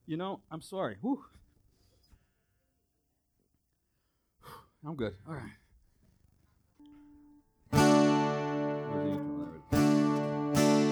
I'm sorry. Whew. I'm good. All right. Where's the intro? There it is.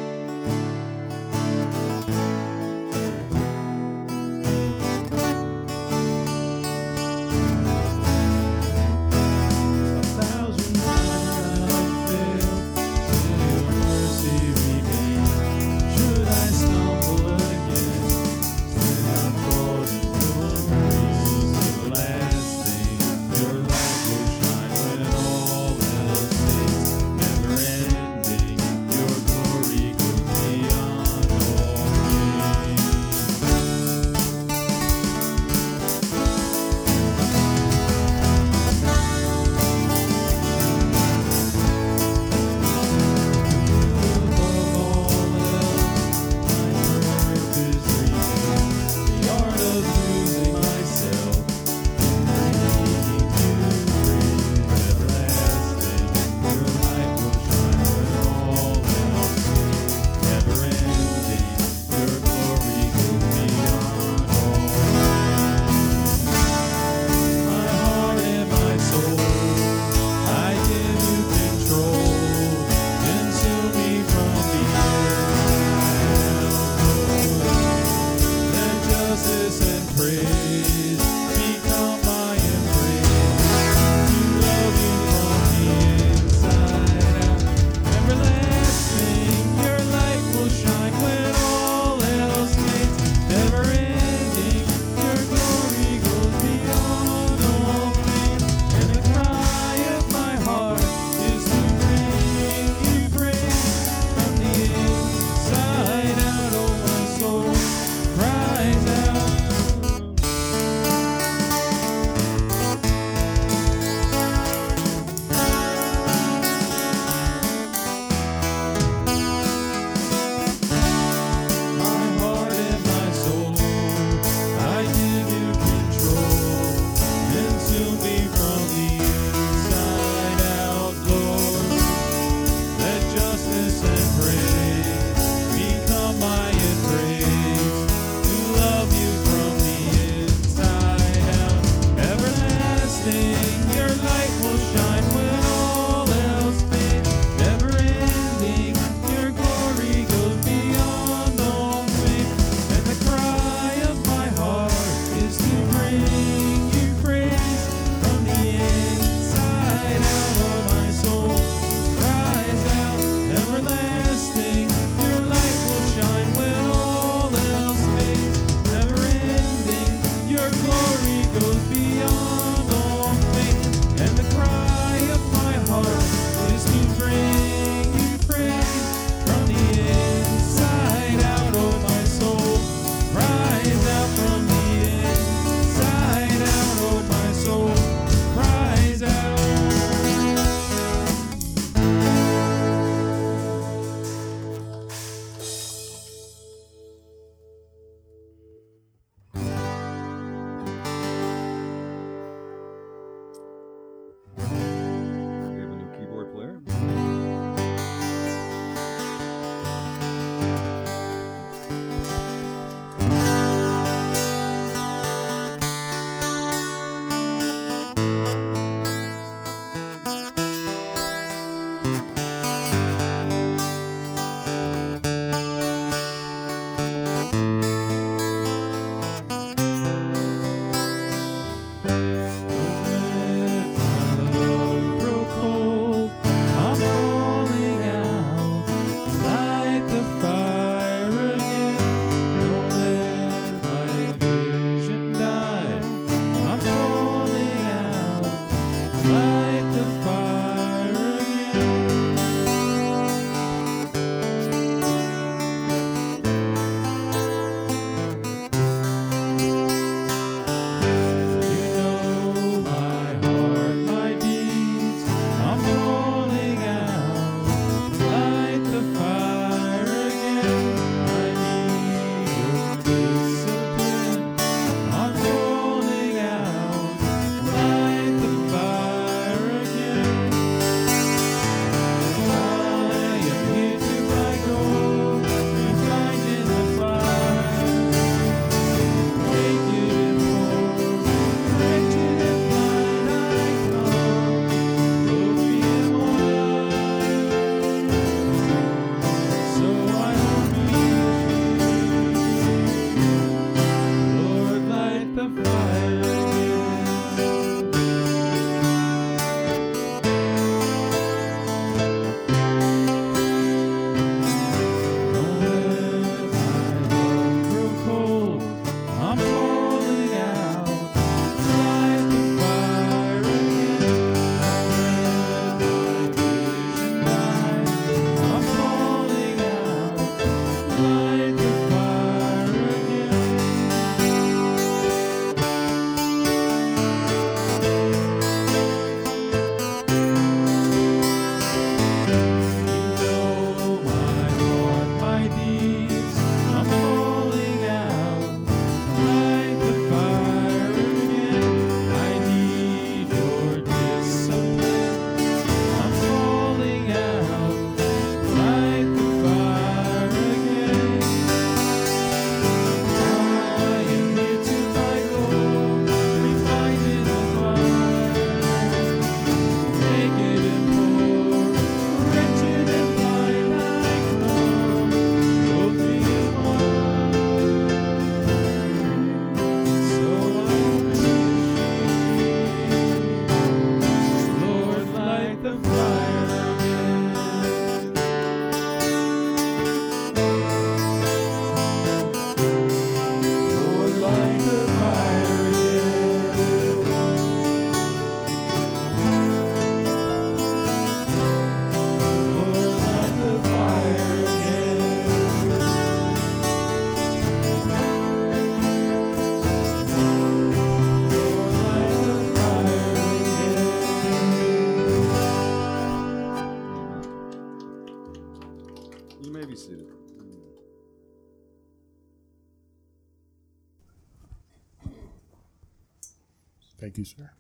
Thank you, sir.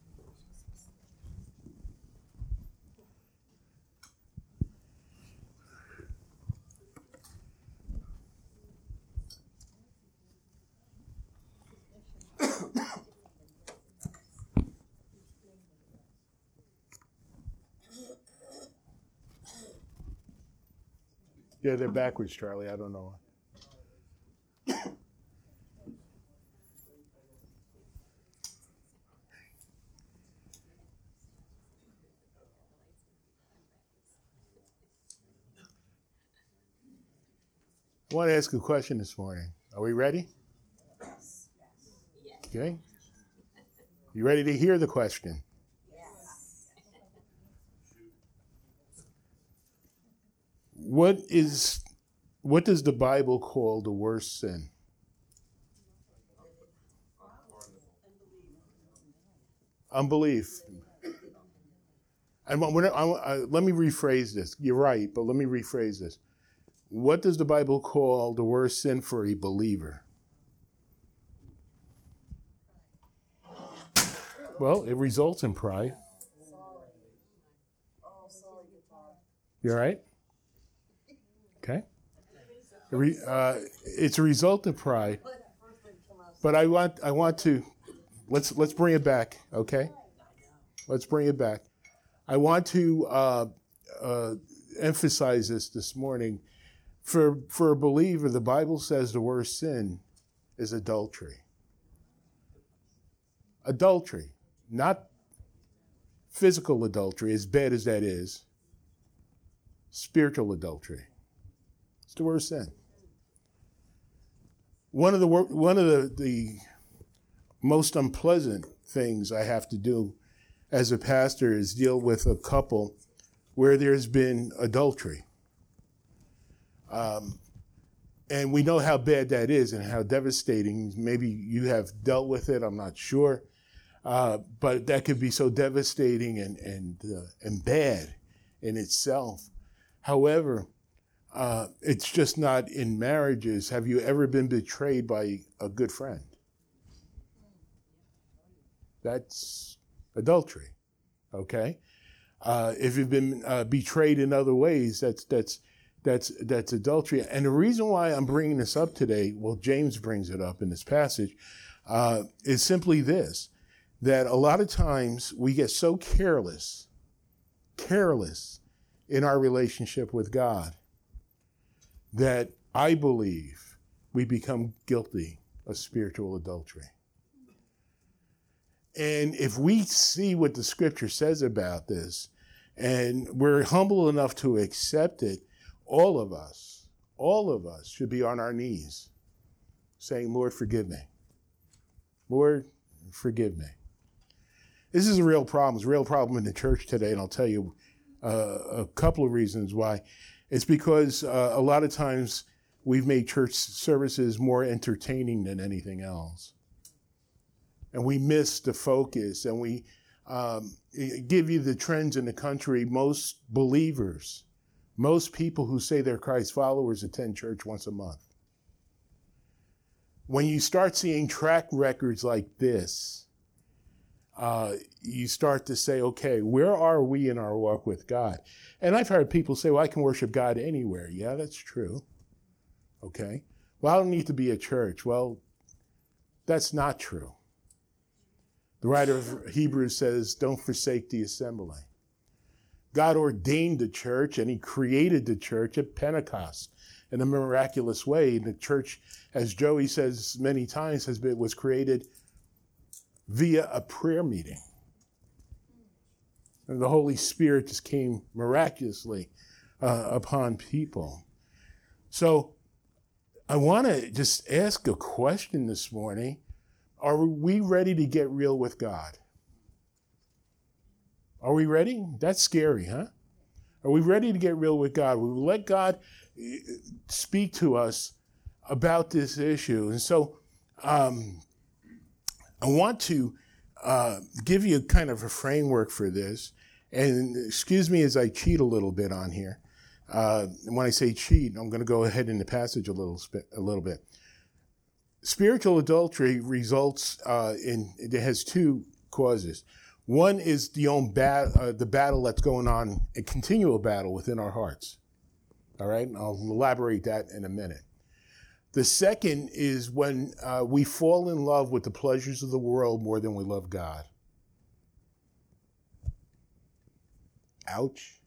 Yeah, they're backwards, Charlie. I don't know. I want to ask a question this morning. Are we ready? Okay. You ready to hear the question? What does the Bible call the worst sin? Unbelief. And let me rephrase this. You're right, but let me rephrase this. What does the Bible call the worst sin for a believer? Well, it results in pride. You all right? Okay. It's a result of pride. But I want to let's bring it back, okay? Let's bring it back. I want to emphasize this morning. For a believer, the Bible says the worst sin is adultery. Adultery, not physical adultery, as bad as that is. Spiritual adultery. It's the worst sin. One of the most unpleasant things I have to do as a pastor is deal with a couple where there's been adultery. And we know how bad that is and how devastating. Maybe you have dealt with it, I'm not sure. But that could be so devastating and bad in itself. However, it's just not in marriages. Have you ever been betrayed by a good friend? That's adultery, okay? If you've been betrayed in other ways, that's adultery. And the reason why I'm bringing this up today, well, James brings it up in this passage, is simply this, that a lot of times we get so careless in our relationship with God that I believe we become guilty of spiritual adultery. And if we see what the scripture says about this, and we're humble enough to accept it, all of us should be on our knees saying, Lord, forgive me. Lord, forgive me. This is a real problem. It's a real problem in the church today, and I'll tell you a couple of reasons why. It's because a lot of times we've made church services more entertaining than anything else. And we miss the focus, and we give you the trends in the country. Most believers, most people who say they're Christ followers attend church once a month. When you start seeing track records like this, you start to say, okay, where are we in our walk with God? And I've heard people say, well, I can worship God anywhere. Yeah, that's true. Okay. Well, I don't need to be at church. Well, that's not true. The writer of Hebrews says, don't forsake the assembly. God ordained the church, and he created the church at Pentecost in a miraculous way. The church, as Joey says many times, was created via a prayer meeting. And the Holy Spirit just came miraculously upon people. So I want to just ask a question this morning. Are we ready to get real with God? Are we ready? That's scary, huh? Are we ready to get real with God? We will let God speak to us about this issue. And so I want to give you kind of a framework for this. And excuse me as I cheat a little bit on here. When I say cheat, I'm going to go ahead in the passage a little bit. Spiritual adultery results it has two causes. One is the battle that's going on, a continual battle within our hearts. All right? And I'll elaborate that in a minute. The second is when we fall in love with the pleasures of the world more than we love God. Ouch.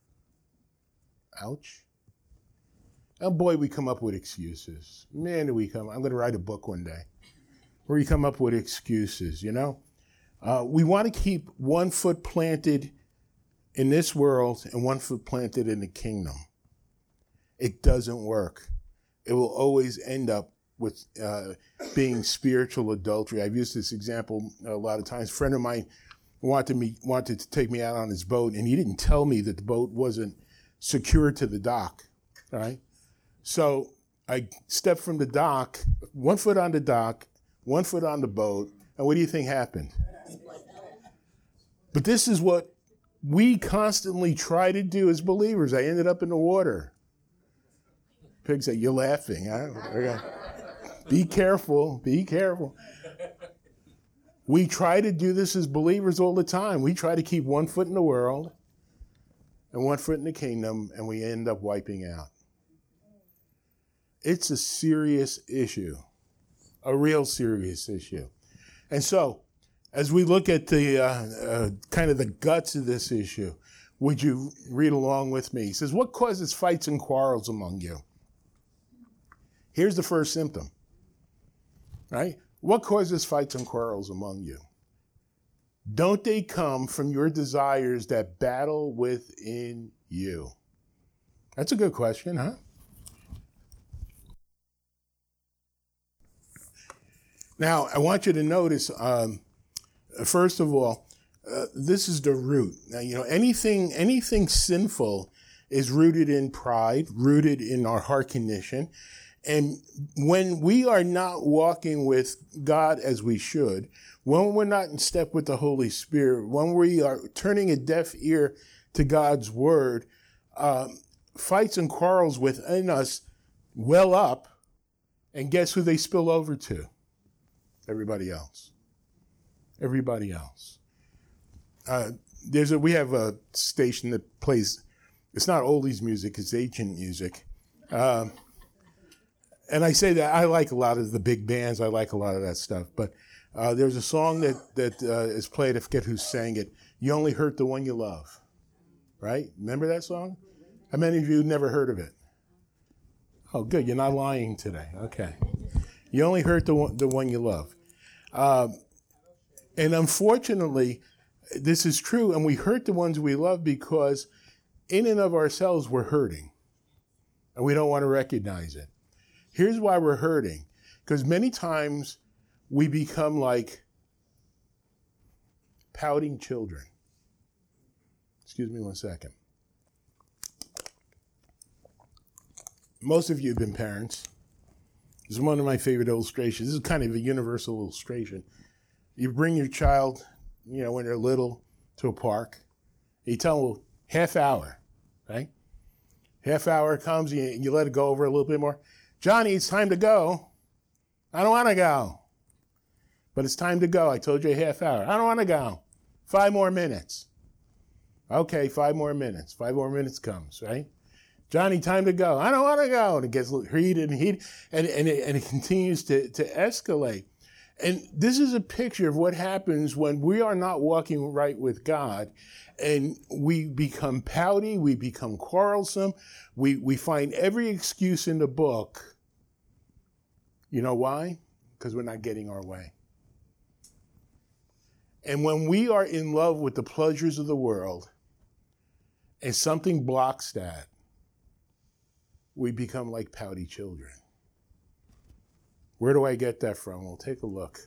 Ouch. Oh boy, we come up with excuses. Man, do we come. I'm going to write a book one day where you come up with excuses, you know? We want to keep one foot planted in this world and one foot planted in the kingdom. It doesn't work. It will always end up with being spiritual adultery. I've used this example a lot of times. A friend of mine wanted to take me out on his boat, and he didn't tell me that the boat wasn't secured to the dock, all right? So I stepped from the dock, 1 foot on the dock, 1 foot on the boat, and what do you think happened? But this is what we constantly try to do as believers. I ended up in the water. Pig said, "You're laughing, huh?" Okay. Be careful, be careful. We try to do this as believers all the time. We try to keep 1 foot in the world and 1 foot in the kingdom, and we end up wiping out. It's a serious issue, a real serious issue. And so, as we look at the kind of the guts of this issue, would you read along with me? He says, what causes fights and quarrels among you? Here's the first symptom, right? What causes fights and quarrels among you? Don't they come from your desires that battle within you? That's a good question, huh? Now, I want you to notice, first of all, this is the root. Now, you know, anything sinful is rooted in pride, rooted in our heart condition. And when we are not walking with God as we should, when we're not in step with the Holy Spirit, when we are turning a deaf ear to God's word, fights and quarrels within us well up, and guess who they spill over to? Everybody else. Everybody else. We have a station that plays, it's not oldies music, it's ancient music. And I say that I like a lot of the big bands, I like a lot of that stuff. But there's a song that is played, I forget who sang it, "You Only Hurt the One You Love." Right? Remember that song? How many of you never heard of it? Oh, good. You're not lying today. Okay. You only hurt the one you love. And unfortunately, this is true, and we hurt the ones we love because in and of ourselves we're hurting, and we don't want to recognize it. Here's why we're hurting, because many times we become like pouting children. Excuse me 1 second. Most of you have been parents. This is one of my favorite illustrations. This is kind of a universal illustration. You bring your child, you know, when they're little, to a park. You tell them, well, half hour, right? Half hour comes, you let it go over a little bit more. "Johnny, it's time to go." "I don't want to go." "But it's time to go. I told you a half hour." "I don't want to go." 5 more minutes. Okay, 5 more minutes. 5 more minutes comes, right? "Johnny, time to go." "I don't want to go." And it gets heated and heated, and it continues to escalate. And this is a picture of what happens when we are not walking right with God, and we become pouty, we become quarrelsome, we find every excuse in the book. You know why? Because we're not getting our way. And when we are in love with the pleasures of the world, and something blocks that, we become like pouty children. Where do I get that from? Well, take a look.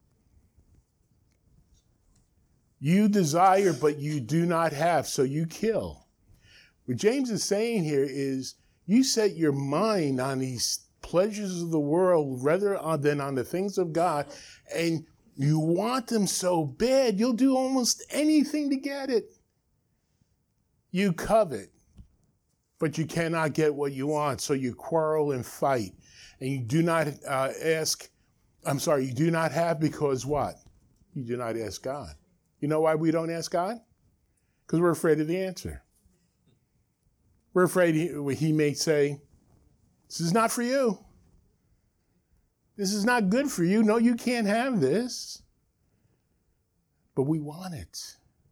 You desire, but you do not have, so you kill. What James is saying here is you set your mind on these pleasures of the world rather than on the things of God, and you want them so bad, you'll do almost anything to get it. You covet, but you cannot get what you want, so you quarrel and fight. And you do not you do not have because what? you do not ask God. You know why we don't ask God? Because we're afraid of the answer. We're afraid he may say, this is not for you. This is not good for you. No, you can't have this. But we want it.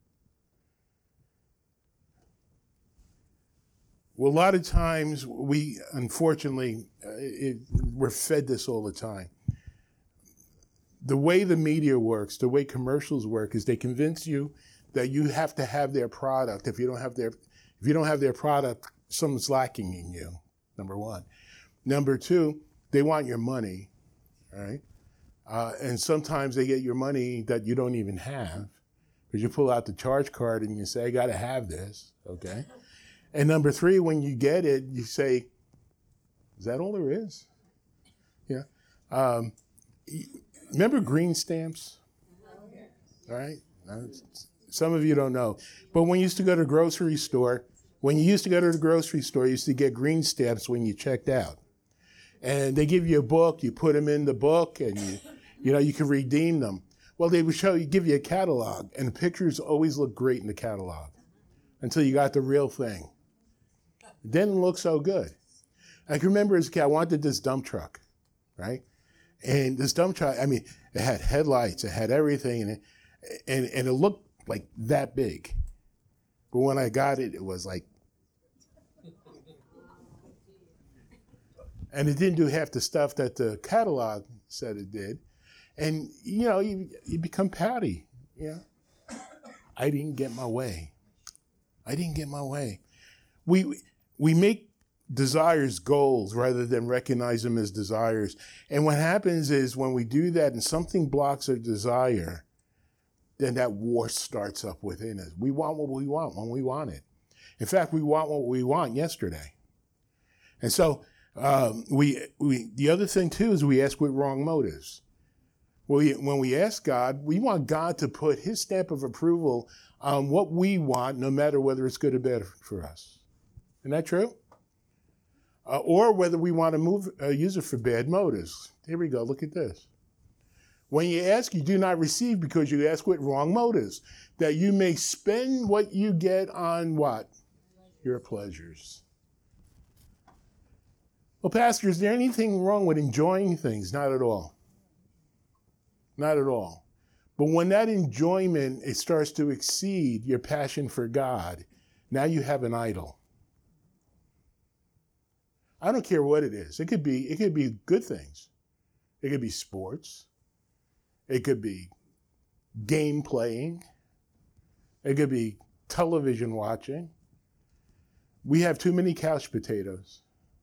Well, a lot of times we, unfortunately, we're fed this all the time. The way the media works, the way commercials work, is they convince you that you have to have their product. If you don't have their product, something's lacking in you. Number one. Number two, they want your money, right? And sometimes they get your money that you don't even have, because you pull out the charge card and you say, I got to have this, okay? And number three, when you get it, you say, is that all there is? Yeah. Remember green stamps? All right? Some of you don't know. But when you used to go to the grocery store, you used to get green stamps when you checked out. And they give you a book, you put them in the book, and you can redeem them. Well, they would give you a catalog, and the pictures always look great in the catalog until you got the real thing. It didn't look so good. I can remember as a kid, I wanted this dump truck, right? And this dump truck, it had headlights, it had everything, and it looked like that big. But when I got it, it was like, and it didn't do half the stuff that the catalog said it did. And, you become pouty, I didn't get my way. We make desires goals rather than recognize them as desires. And what happens is when we do that and something blocks our desire, then that war starts up within us. We want what we want when we want it. In fact, we want what we want yesterday. And so the other thing, too, is we ask with wrong motives. When we ask God, we want God to put his stamp of approval on what we want, no matter whether it's good or bad for us. Isn't that true? Or whether we want to use it for bad motives. Here we go. Look at this. When you ask, you do not receive because you ask with wrong motives, that you may spend what you get on what? Your pleasures. Well, Pastor, is there anything wrong with enjoying things? Not at all. Not at all. But when that enjoyment, it starts to exceed your passion for God, now you have an idol. I don't care what it is. It could be good things. It could be sports. It could be game playing. It could be television watching. We have too many couch potatoes.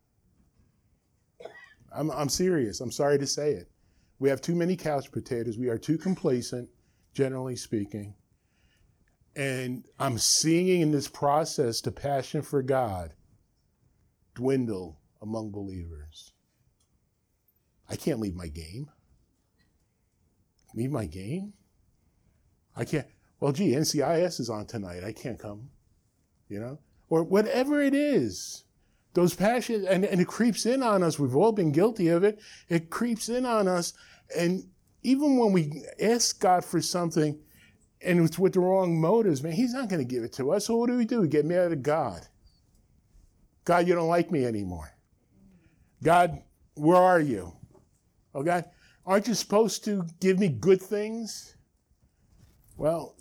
I'm serious. I'm sorry to say it. We have too many couch potatoes. We are too complacent, generally speaking. And I'm seeing in this process the passion for God dwindle among believers. I can't leave my game. Leave my game? I can't. Well, gee, NCIS is on tonight. I can't come. Or whatever it is. Those passions, and it creeps in on us. We've all been guilty of it. It creeps in on us. And even when we ask God for something and it's with the wrong motives, man, he's not going to give it to us. So what do? We get mad at God. God, you don't like me anymore. God, where are you? Oh, God, aren't you supposed to give me good things? Well,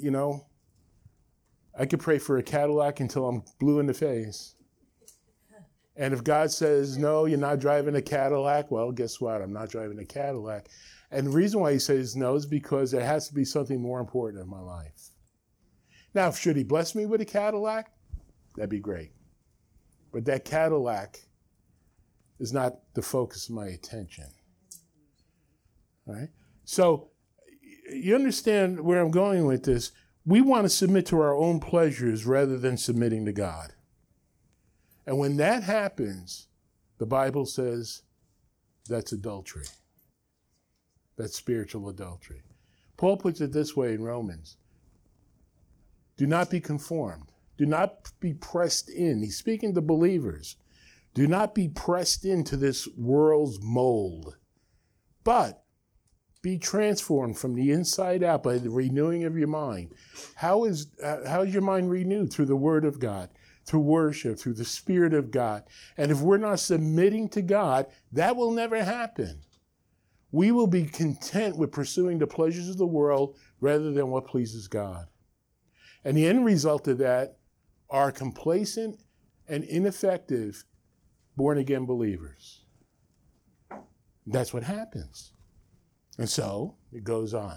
I could pray for a Cadillac until I'm blue in the face. And if God says, no, you're not driving a Cadillac, well, guess what? I'm not driving a Cadillac. And the reason why he says no is because there has to be something more important in my life. Now, should he bless me with a Cadillac? That'd be great. But that Cadillac is not the focus of my attention. All right? So you understand where I'm going with this. We want to submit to our own pleasures rather than submitting to God. And when that happens, the Bible says that's adultery. That's spiritual adultery. Paul puts it this way in Romans. Do not be conformed. Do not be pressed in. He's speaking to believers. Do not be pressed into this world's mold, but Be transformed from the inside out by the renewing of your mind. How is your mind renewed? Through the Word of God, through worship, through the Spirit of God. And if we're not submitting to God, that will never happen. We will be content with pursuing the pleasures of the world rather than what pleases God. And the end result of that are complacent and ineffective born-again believers. That's what happens. And so it goes on.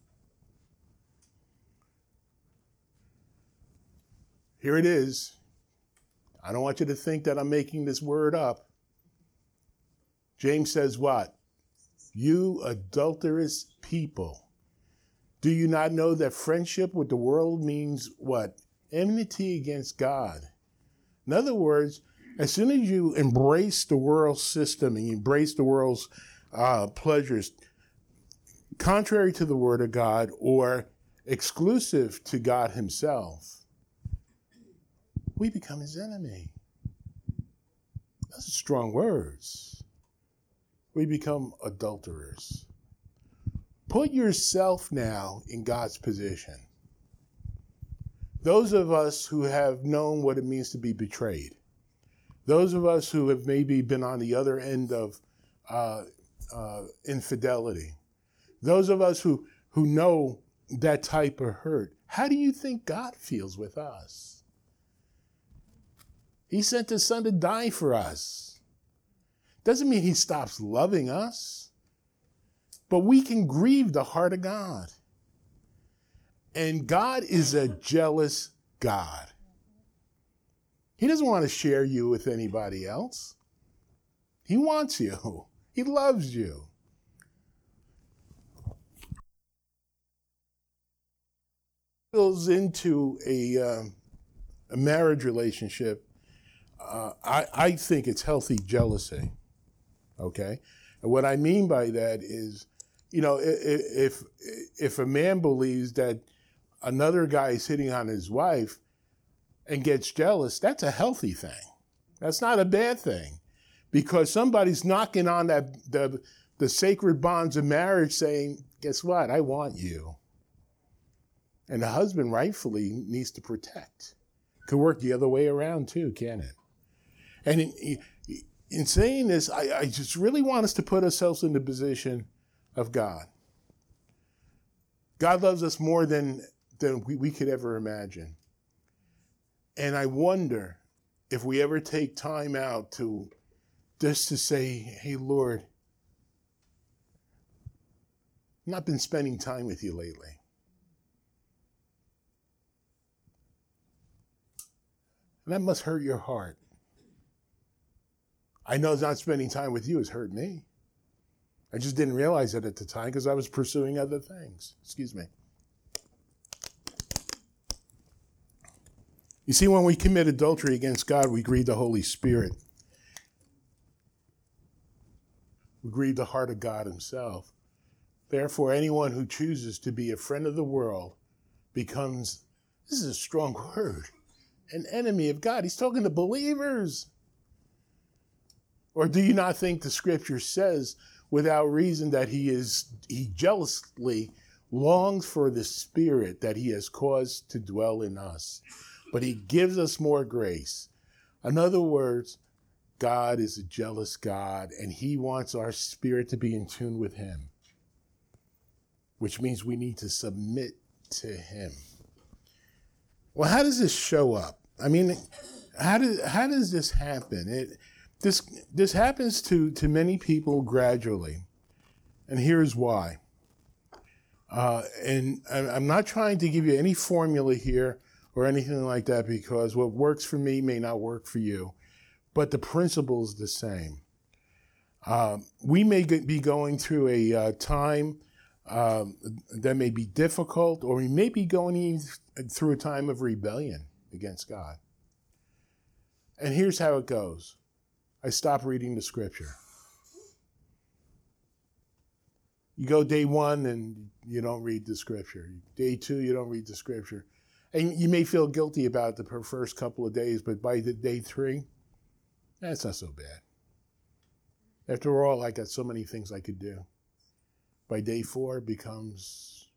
Here it is. I don't want you to think that I'm making this word up. James says what? You adulterous people. Do you not know that friendship with the world means what? Enmity against God. In other words, as soon as you embrace the world system and you embrace the world's pleasures, contrary to the Word of God or exclusive to God Himself, we become His enemy. Those are strong words. We become adulterers. Put yourself now in God's position. Those of us who have known what it means to be betrayed, those of us who have maybe been on the other end of infidelity, those of us who know that type of hurt, how do you think God feels with us? He sent His Son to die for us. Doesn't mean He stops loving us, but we can grieve the heart of God. And God is a jealous God. He doesn't want to share you with anybody else. He wants you. He loves you. Goes into a marriage relationship, I think it's healthy jealousy. Okay, and what I mean by that is, if a man believes that another guy is hitting on his wife and gets jealous, that's a healthy thing. That's not a bad thing, because somebody's knocking on the sacred bonds of marriage, saying, "Guess what? I want you." And the husband rightfully needs to protect. Could work the other way around too, can it? And in saying this, I just really want us to put ourselves in the position of God. God loves us more than we could ever imagine. And I wonder if we ever take time out to just to say, "Hey, Lord, I've not been spending time with you lately. And that must hurt your heart. I know not spending time with you has hurt me. I just didn't realize it at the time because I was pursuing other things." Excuse me. You see, when we commit adultery against God, we grieve the Holy Spirit. We grieve the heart of God Himself. Therefore, anyone who chooses to be a friend of the world becomes, this is a strong word, an enemy of God. He's talking to believers. Or do you not think the Scripture says without reason that he jealously longs for the Spirit that He has caused to dwell in us, but He gives us more grace? In other words, God is a jealous God, and He wants our spirit to be in tune with Him, which means we need to submit to Him. Well, how does this show up? I mean, how does this happen? This happens to many people gradually, and here's why. And I'm not trying to give you any formula here or anything like that, because what works for me may not work for you, but the principle is the same. We may be going through a time that may be difficult, or we may be going through a time of rebellion against God. And here's how it goes. I stop reading the Scripture. You go day 1 and you don't read the Scripture. Day 2, you don't read the Scripture. And you may feel guilty about the first couple of days, but by day 3, that's not so bad. After all, I got so many things I could do. By day 4, it becomes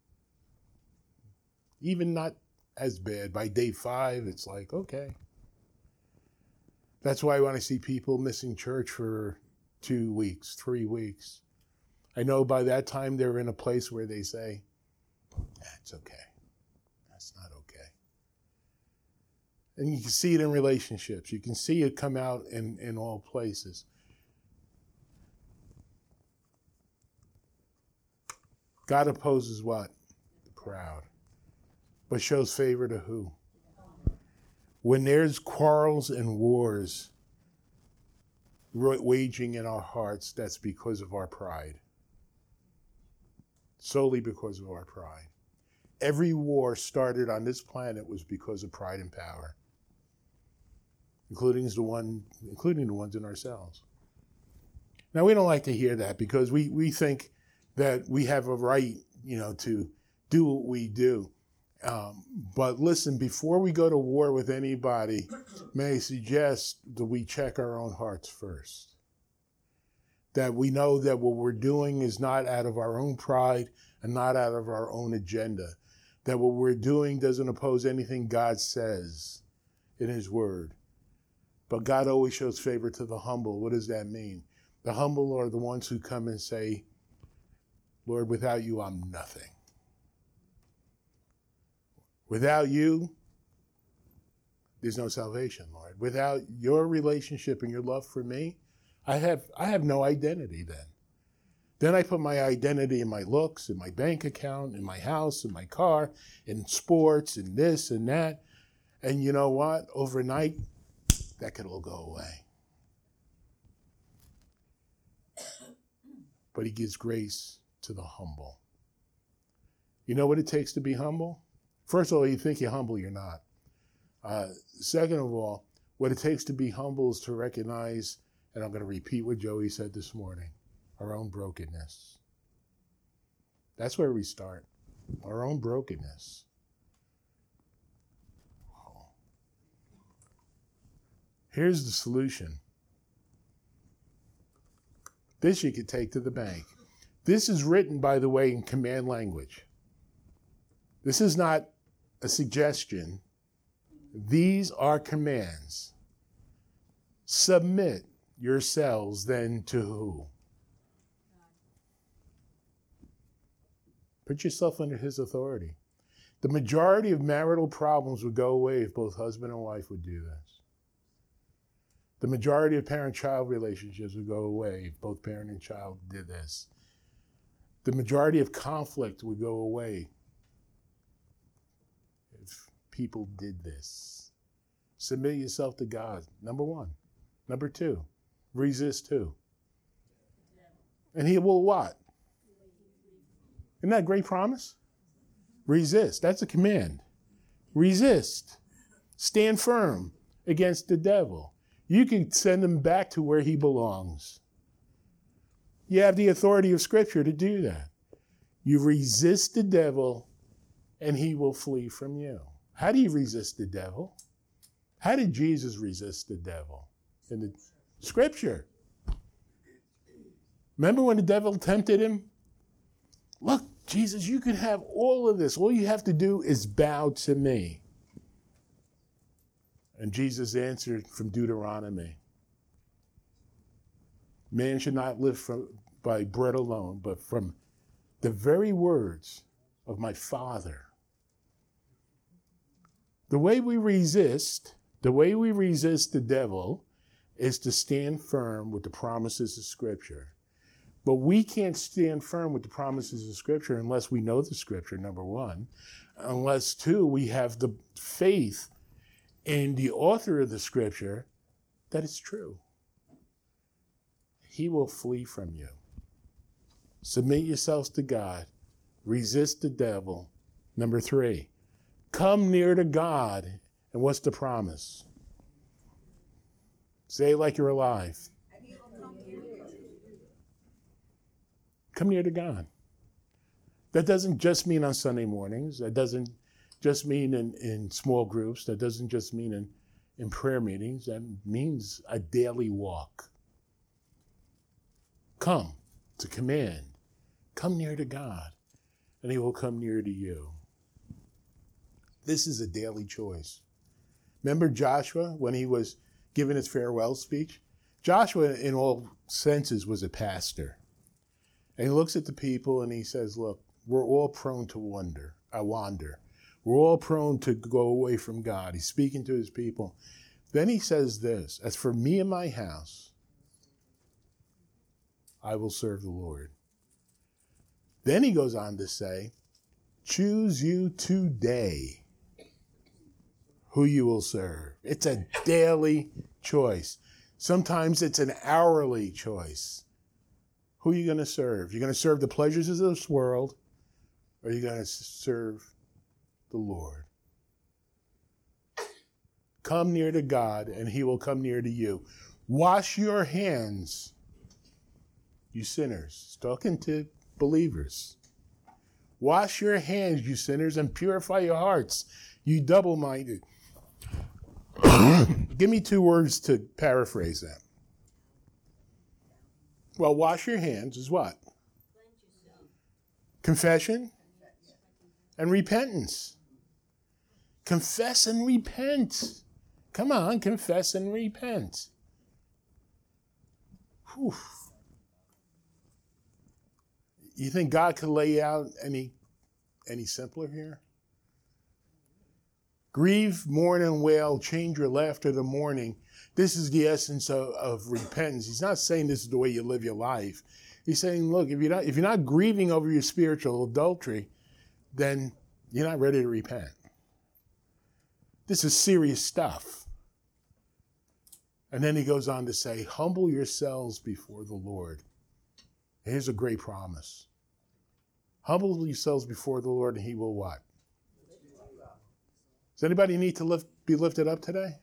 even not as bad. By day 5, it's like, okay. That's why when I see people missing church for 2 weeks, 3 weeks, I know by that time they're in a place where they say, it's okay. That's not okay. And you can see it in relationships. You can see it come out in all places. God opposes what? The proud. But shows favor to who? When there's quarrels and wars waging in our hearts, that's because of our pride. Solely because of our pride. Every war started on this planet was because of pride and power, including the ones in ourselves. Now, we don't like to hear that because we think that we have a right, to do what we do. But listen, before we go to war with anybody, may I suggest that we check our own hearts first. That we know that what we're doing is not out of our own pride and not out of our own agenda. That what we're doing doesn't oppose anything God says in his word. But God always shows favor to the humble. What does that mean? The humble are the ones who come and say, Lord, without you, I'm nothing. Without you, there's no salvation, Lord. Without your relationship and your love for me, I have no identity then. Then I put my identity in my looks, in my bank account, in my house, in my car, in sports, in this and that. And you know what? Overnight, that could all go away. But he gives grace to the humble. You know what it takes to be humble? First of all, you think you're humble, you're not. Second of all, what it takes to be humble is to recognize, and I'm going to repeat what Joey said this morning, our own brokenness. That's where we start, our own brokenness. Here's the solution. This you could take to the bank. This is written, by the way, in command language. This is not a suggestion. These are commands. Submit yourselves then to who? Put yourself under his authority. The majority of marital problems would go away if both husband and wife would do this. The majority of parent-child relationships would go away if both parent and child did this. The majority of conflict would go away if people did this. Submit yourself to God, number one. Number two, resist who? And he will what? Isn't that a great promise? Resist. That's a command. Resist. Stand firm against the devil. You can send him back to where he belongs. You have the authority of Scripture to do that. You resist the devil, and he will flee from you. How do you resist the devil? How did Jesus resist the devil? In the Scripture. Remember when the devil tempted him? Look, Jesus, you can have all of this. All you have to do is bow to me. And Jesus answered from Deuteronomy, man should not live by bread alone, but from the very words of my Father. The way we resist the devil is to stand firm with the promises of Scripture. But we can't stand firm with the promises of Scripture unless we know the Scripture, number one. Unless, two, we have the faith in the author of the Scripture that it's true. He will flee from you. Submit yourselves to God. Resist the devil. Number three, come near to God. And what's the promise? Say it like you're alive. Come near to God. That doesn't just mean on Sunday mornings. That doesn't just mean in small groups. That doesn't just mean in prayer meetings. That means a daily walk. Come. It's a command. Come near to God, and he will come near to you. This is a daily choice. Remember Joshua when he was giving his farewell speech? Joshua, in all senses, was a pastor. And he looks at the people and he says, look, we're all prone to wander. We're all prone to go away from God. He's speaking to his people. Then he says this, as for me and my house, I will serve the Lord. Then he goes on to say, choose you today who you will serve. It's a daily choice. Sometimes it's an hourly choice. Who are you going to serve? You're going to serve the pleasures of this world, or are you going to serve the Lord? Come near to God, and he will come near to you. Wash your hands, you sinners. He's talking to believers. Wash your hands, you sinners, and purify your hearts, you double-minded. Give me 2 words to paraphrase that. Well, wash your hands is what? Confession and repentance. Confess and repent. Come on, confess and repent. Whew. You think God could lay out any simpler here? Grieve, mourn, and wail, change your laughter to mourning. This is the essence of repentance. He's not saying this is the way you live your life. He's saying, look, if you're not grieving over your spiritual adultery, then you're not ready to repent. This is serious stuff. And then he goes on to say, humble yourselves before the Lord. Here's a great promise. Humble yourselves before the Lord, and he will what? Does anybody need to be lifted up today?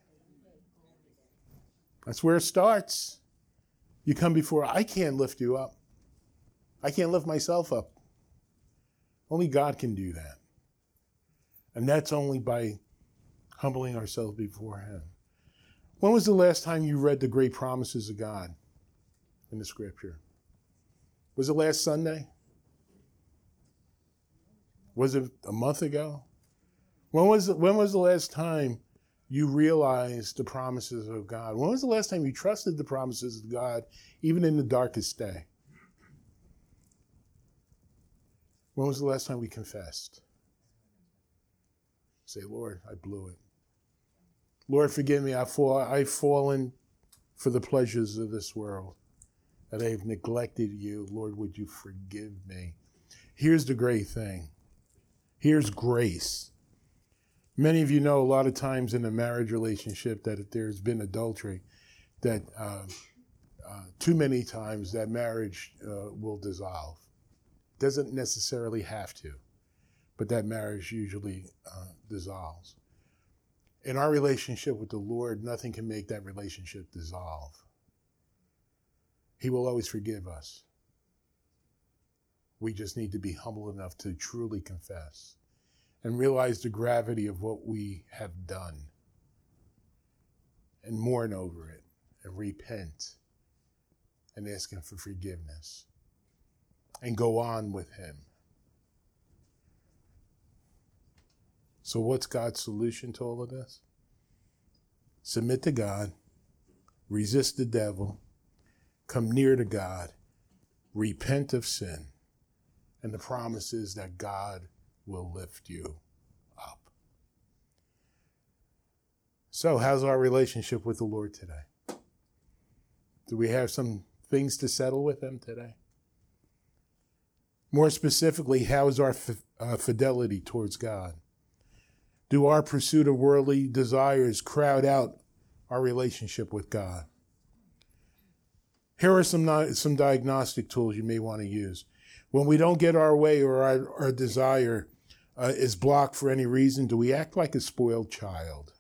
That's where it starts. You come before, I can't lift you up. I can't lift myself up. Only God can do that. And that's only by humbling ourselves before him. When was the last time you read the great promises of God in the scripture? Was it last Sunday? Was it a month ago? When was the last time you realized the promises of God? When was the last time you trusted the promises of God, even in the darkest day? When was the last time we confessed? Say, Lord, I blew it. Lord, forgive me. I've fallen for the pleasures of this world, that I have neglected you. Lord, would you forgive me? Here's the great thing. Here's grace. Many of you know a lot of times in a marriage relationship that if there's been adultery, that too many times that marriage will dissolve. Doesn't necessarily have to, but that marriage usually dissolves. In our relationship with the Lord, nothing can make that relationship dissolve. He will always forgive us. We just need to be humble enough to truly confess and realize the gravity of what we have done and mourn over it and repent and ask him for forgiveness and go on with him. So what's God's solution to all of this? Submit to God, resist the devil, come near to God, repent of sin, and the promise is that God will lift you up. So how's our relationship with the Lord today? Do we have some things to settle with him today? More specifically, how is our fidelity towards God? Do our pursuit of worldly desires crowd out our relationship with God? Here are some diagnostic tools you may want to use. When we don't get our way or our desire is blocked for any reason, do we act like a spoiled child?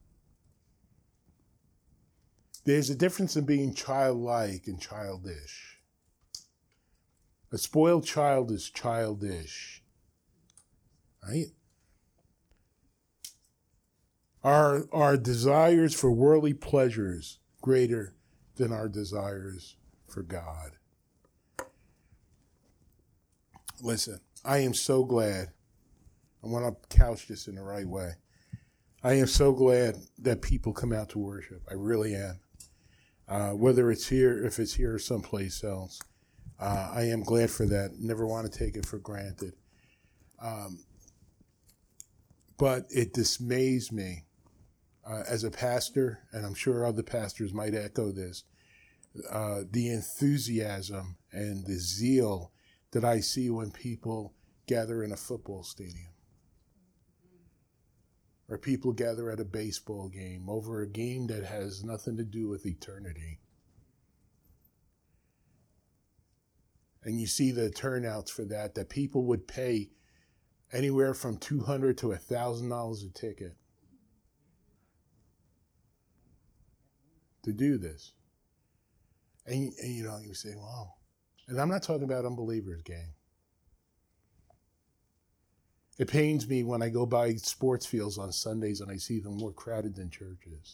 There's a difference in being childlike and childish. A spoiled child is childish, right? Are our desires for worldly pleasures greater than our desires for God? Listen, I am so glad. I want to couch this in the right way. I am so glad that people come out to worship. I really am. Whether it's here, if it's here or someplace else. I am glad for that. Never want to take it for granted. But it dismays me as a pastor, and I'm sure other pastors might echo this, the enthusiasm and the zeal that I see when people gather in a football stadium. Or people gather at a baseball game over a game that has nothing to do with eternity. And you see the turnouts for that people would pay anywhere from $200 to $1,000 a ticket to do this. And you know, you say, wow. And I'm not talking about unbelievers, gang. It pains me when I go by sports fields on Sundays and I see them more crowded than churches.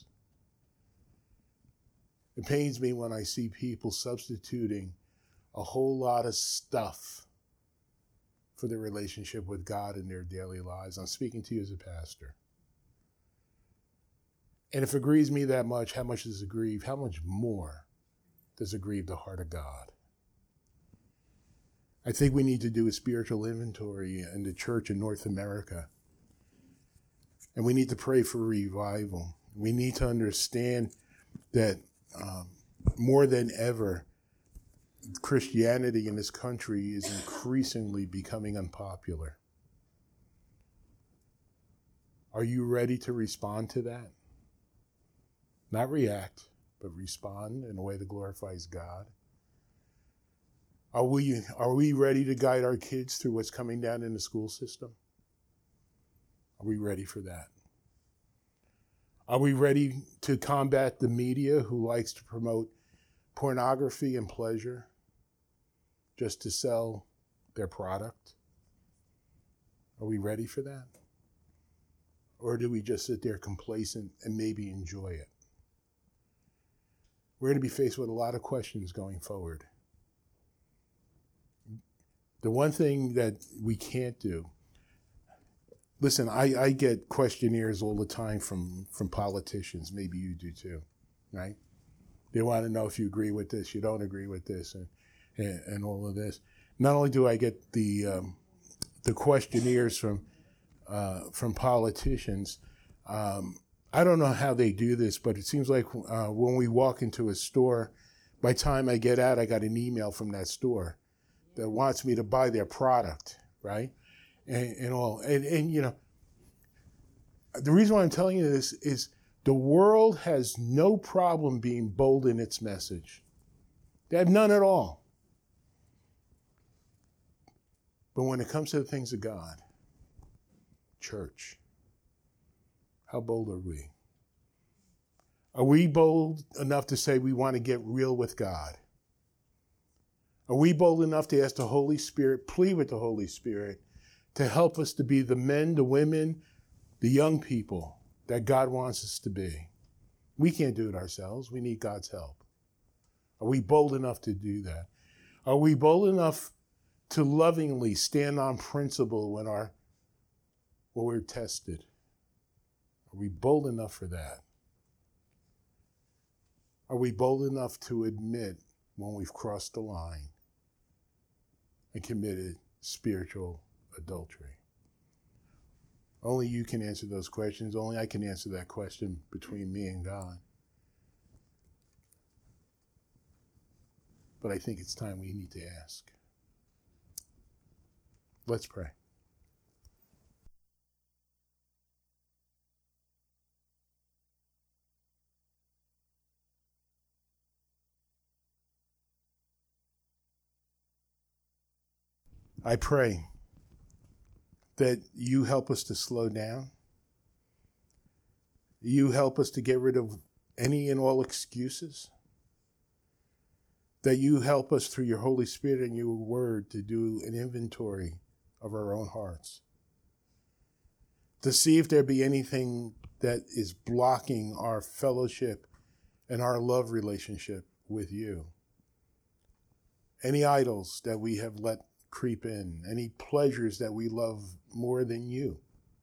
It pains me when I see people substituting a whole lot of stuff for their relationship with God in their daily lives. I'm speaking to you as a pastor. And if it grieves me that much, how much does it grieve? How much more does it grieve the heart of God? I think we need to do a spiritual inventory in the church in North America. And we need to pray for revival. We need to understand that more than ever, Christianity in this country is increasingly becoming unpopular. Are you ready to respond to that? Not react, but respond in a way that glorifies God. Are we ready to guide our kids through what's coming down in the school system? Are we ready for that? Are we ready to combat the media who likes to promote pornography and pleasure just to sell their product? Are we ready for that? Or do we just sit there complacent and maybe enjoy it? We're going to be faced with a lot of questions going forward. The one thing that we can't do, listen, I get questionnaires all the time from politicians. Maybe you do too, right? They want to know if you agree with this, you don't agree with this, and all of this. Not only do I get the questionnaires from politicians, I don't know how they do this, but it seems like when we walk into a store, by the time I get out, I got an email from that store that wants me to buy their product, right? And all. And you know, the reason why I'm telling you this is the world has no problem being bold in its message. They have none at all. But when it comes to the things of God, church, how bold are we? Are we bold enough to say we want to get real with God? Are we bold enough to ask the Holy Spirit, plead with the Holy Spirit, to help us to be the men, the women, the young people that God wants us to be? We can't do it ourselves. We need God's help. Are we bold enough to do that? Are we bold enough to lovingly stand on principle when we're tested? Are we bold enough for that? Are we bold enough to admit when we've crossed the line and committed spiritual adultery? Only you can answer those questions. Only I can answer that question between me and God. But I think it's time we need to ask. Let's pray. I pray that you help us to slow down. You help us to get rid of any and all excuses. That you help us through your Holy Spirit and your word to do an inventory of our own hearts. To see if there be anything that is blocking our fellowship and our love relationship with you. Any idols that we have let creep in, any pleasures that we love more than you.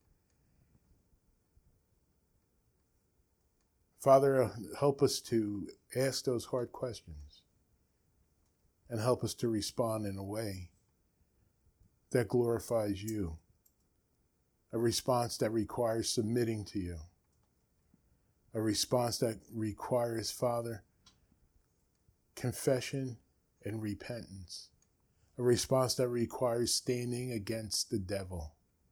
Father, help us to ask those hard questions and help us to respond in a way that glorifies you, a response that requires submitting to you, a response that requires, Father, confession and repentance, a response that requires standing against the devil,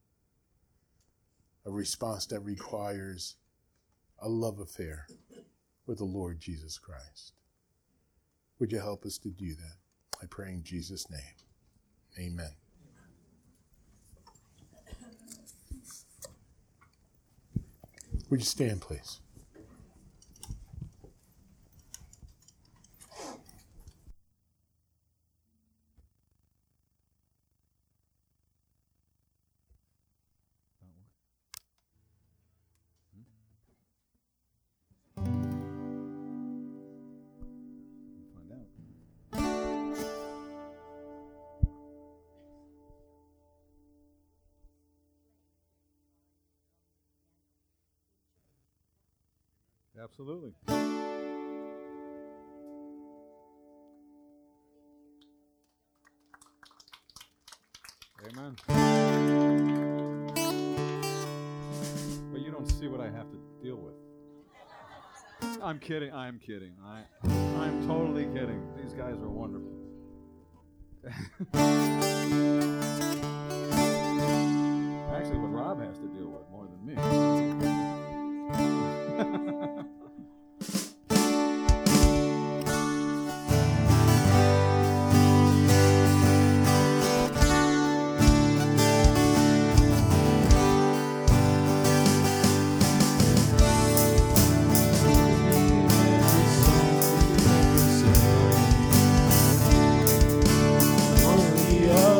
a response that requires a love affair with the Lord Jesus Christ. Would you help us to do that? I pray in Jesus' name. Amen. Would you stand, please? Absolutely. Amen. But you don't see what I have to deal with. I'm kidding. I'm kidding. I'm totally kidding. These guys are wonderful. Actually, what Rob has to deal with more than me. Only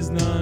none.